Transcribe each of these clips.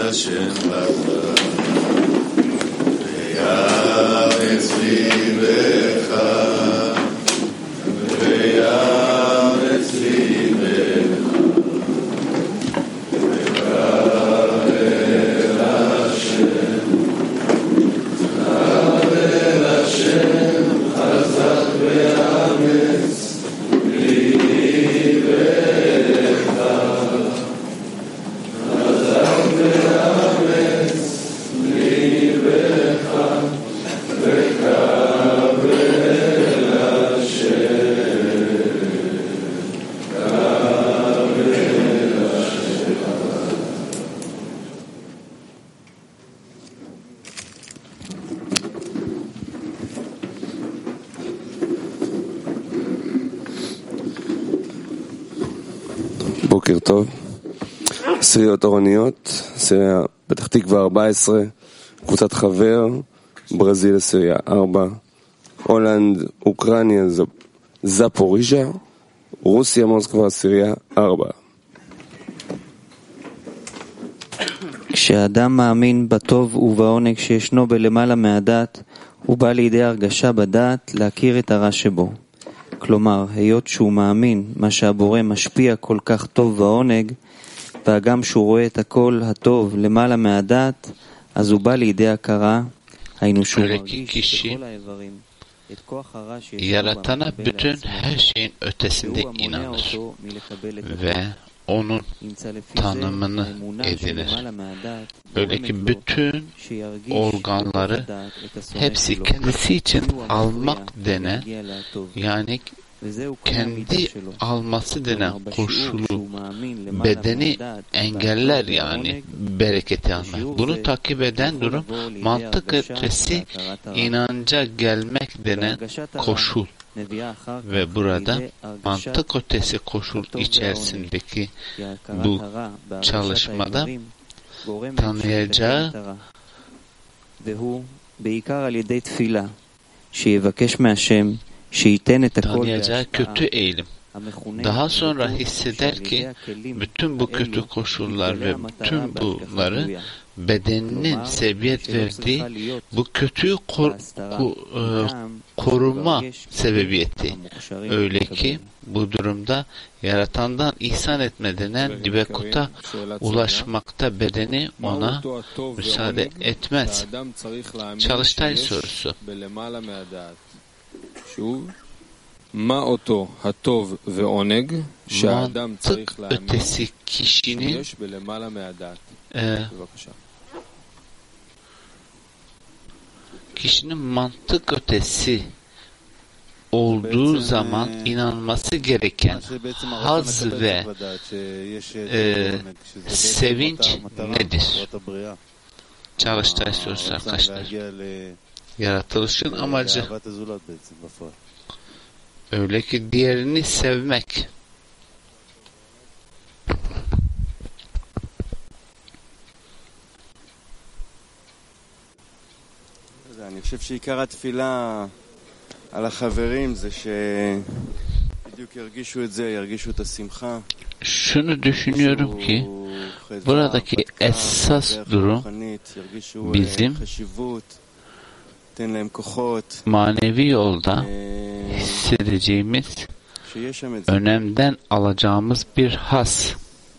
בוקר טוב, סריות אורניות, סריה פתח תקווה 14, קבוצת חבר, ברזיל סריה 4, הולנד, אוקראינה, זפוריז'ה, רוסיה, מוסקבה, סריה 4. כשאדם מאמין בטוב ובעונג שישנו בלמעלה מהדעת, הוא בא לידי הרגשה בדעת להכיר את הרע שבו. כלומר, היות שהוא מאמין מה שהבורא משפיע כל כך טוב בעונג, והגם שהוא רואה את הכל הטוב למעלה מהדעת, אז הוא בא לידי הכרה, היינו שהוא מרגיש בכל האיברים את כוח הרע שיש yaratana bütün her şeyin ötesinde inanır ve onun tanımını edinir. Öyle ki bütün organları hepsi kendisi için almak denen, yani kendi alması denen koşulu bedeni engeller, yani bereketi almak. Bunu takip eden durum mantık ötesi inanca gelmek denen koşul. Ve burada mantık ötesi koşul içerisindeki bu çalışmada tanıyacağı kötü eğilim. Daha sonra hisseder ki bütün bu kötü koşullar ve bütün bunları bedeninin sebebiyet verdiği bu kötüyü koruma sebebiyeti. Öyle ki bu durumda yaratandan ihsan etme denen libekuta ulaşmakta bedeni ona müsaade etmez. Çalıştay sorusu. Mantık ötesi kişinin mantık ötesi olduğu zaman inanması gereken haz ve sevinç nedir? Çalıştay sorusu arkadaşlar. Yaratılışın amacı öyle ki diğerini sevmek. אני חושב שעיקר התפילה על החברים זה שבדיוק ירגישו את זה, ירגישו את השמחה. Şunu düşünüyorum ki buradaki esas durum bizim manevi yolda hissedeceğimiz önemden alacağımız bir has.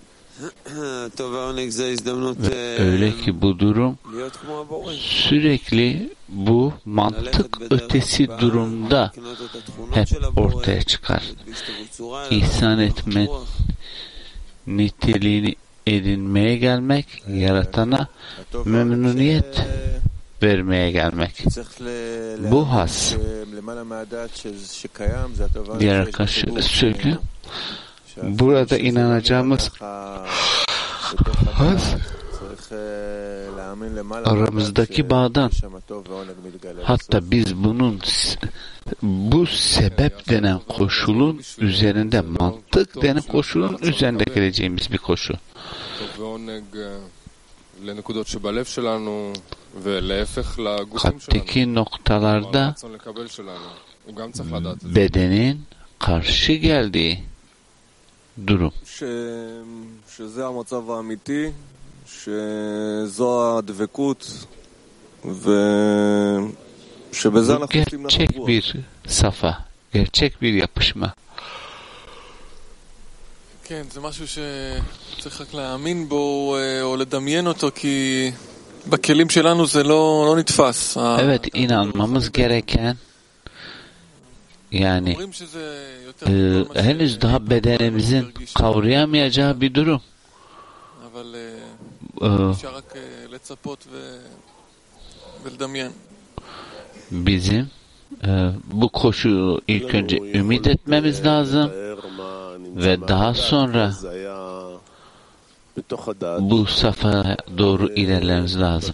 Ve öyle ki bu durum sürekli bu mantık ötesi durumda hep ortaya çıkar. İhsan etme niteliğini edinmeye gelmek, yaratana memnuniyet vermeye gelmek. Bu has. Diğer arkadaşlar söylüyor. Burada inanacağımız has aramızdaki bağdan, hatta biz bu sebep denen koşulun üzerinde, mantık denen koşulun üzerinde geleceğimiz bir koşu. Kalpteki noktalarda bedenin karşı geldiği durum. Bu gerçek bir safa, gerçek bir yapışma. כן, זה משהו שצריך רק להאמין בו או לדמיין אותו, כי בכלים שלנו זה לא נתפס. Evet, inanmamız gereken, yani henüz daha bedenimizin kavrayamayacağı bir durum. Bizim bu koşuyu ilk önce ümit etmemiz lazım ve daha sonra bu safhaya doğru ilerlememiz lazım.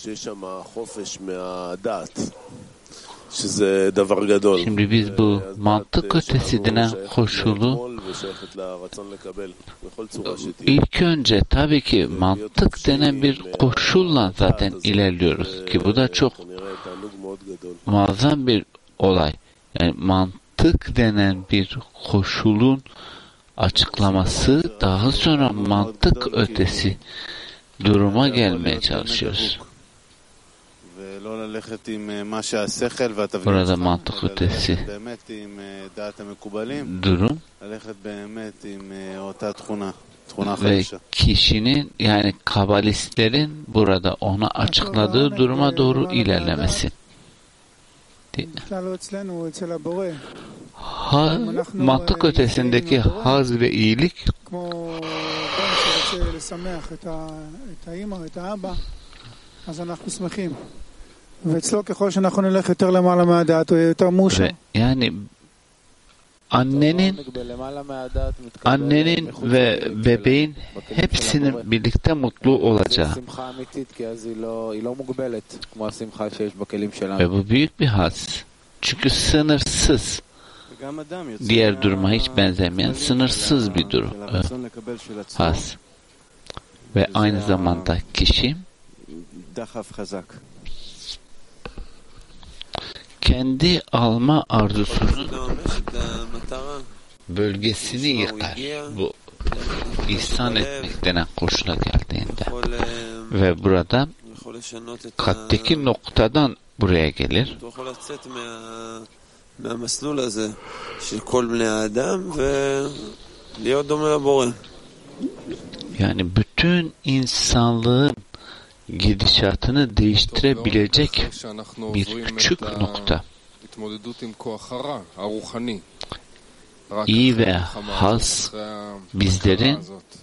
Şimdi biz bu mantık ötesi denen koşulu ilk önce tabii ki mantık denen bir koşulla zaten ilerliyoruz ki bu da çok muazzam bir olay. Yani mantık denen bir koşulun açıklaması, daha sonra mantık ötesi duruma gelmeye çalışıyoruz. Burada mantık ötesi durum ve kişinin, yani kabalistlerin burada ona açıkladığı duruma doğru ilerlemesi. Mantık ötesindeki haz ve iyilik ve yani annenin ve bebeğin hepsinin birlikte mutlu olacağı ve bu büyük bir haz. Çünkü sınırsız, diğer duruma hiç benzemeyen sınırsız bir durum, haz. Ve aynı zamanda kişi kendi alma arzusunun bölgesini yıkar. Bu ihsan etmek denen koşula geldiğinde ve burada kalpteki noktadan buraya gelir. Yani bütün insanlığın gidişatını değiştirebilecek bir küçük nokta. İyi ve haz bizlerin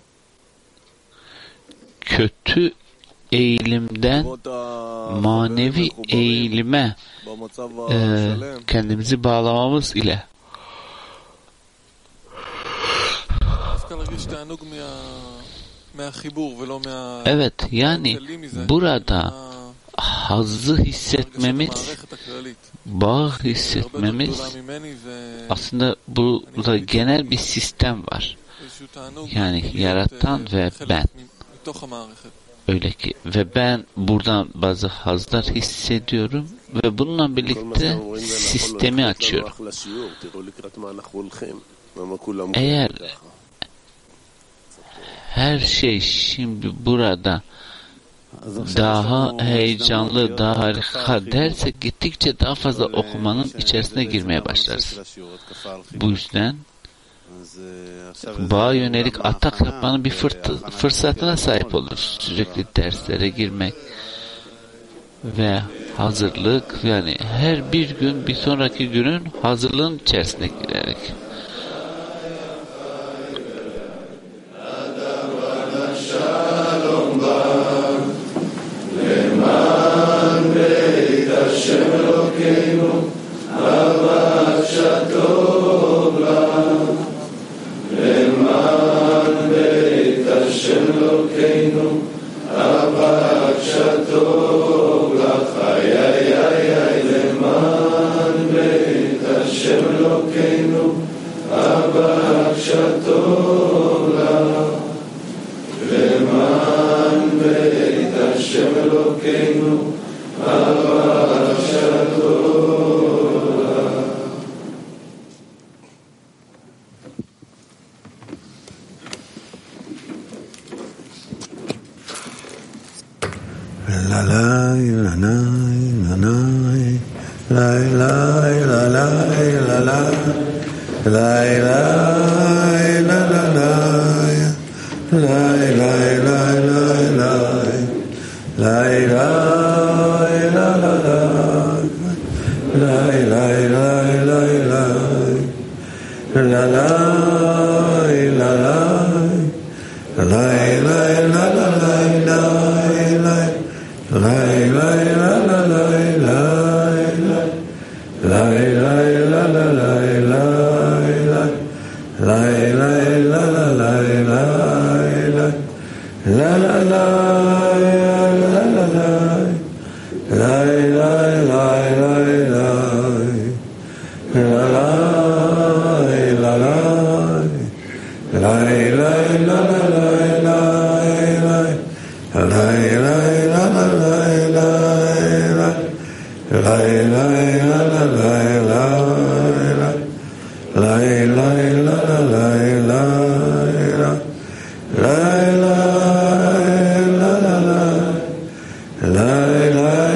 kötü eğilimden manevi eğilime kendimizi bağlamamız ile evet, yani burada hazzı hissetmemiz, bağ hissetmemiz, aslında burada genel bir sistem var. Yani yaratan ve ben. Öyle ki ve ben buradan bazı hazlar hissediyorum ve bununla birlikte sistemi açıyorum. Eğer her şey şimdi burada daha heyecanlı, daha harika dersek gittikçe daha fazla okumanın içerisine girmeye başlarız. Bu yüzden bağa yönelik atak yapmanın bir fırsatına sahip oluruz. Sürekli derslere girmek ve hazırlık, yani her bir gün bir sonraki günün hazırlığın içerisine girerek. la